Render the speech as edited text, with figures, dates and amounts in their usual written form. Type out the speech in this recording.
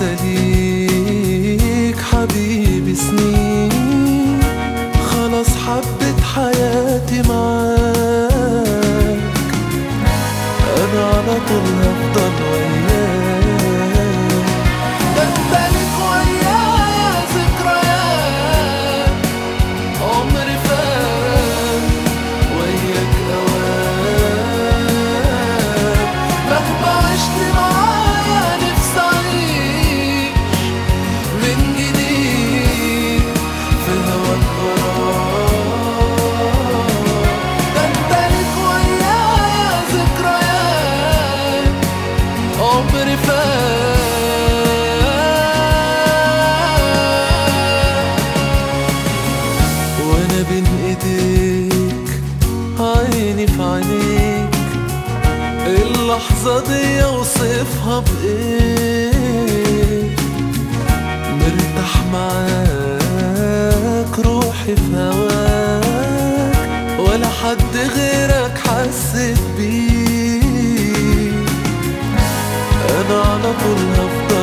لسه ليك حبيبي سنين، خلاص حبت حياتي معاك، أنا على طول هفضل وياك. بمتلك ويايا ذكريات عمري فات وياك أوقات، مهما عشت معايا نفسي أعيش من جديد في هواك غرام. بمتلك ويايا ذكريات عمري فات وانا بين ايديك، عيني في عينيك، اللحظة دي اوصفها بايه؟ مرتاح معاك، روحي في هواك، ولا حد غيرك حسيت بيه، أنا على طول هفضل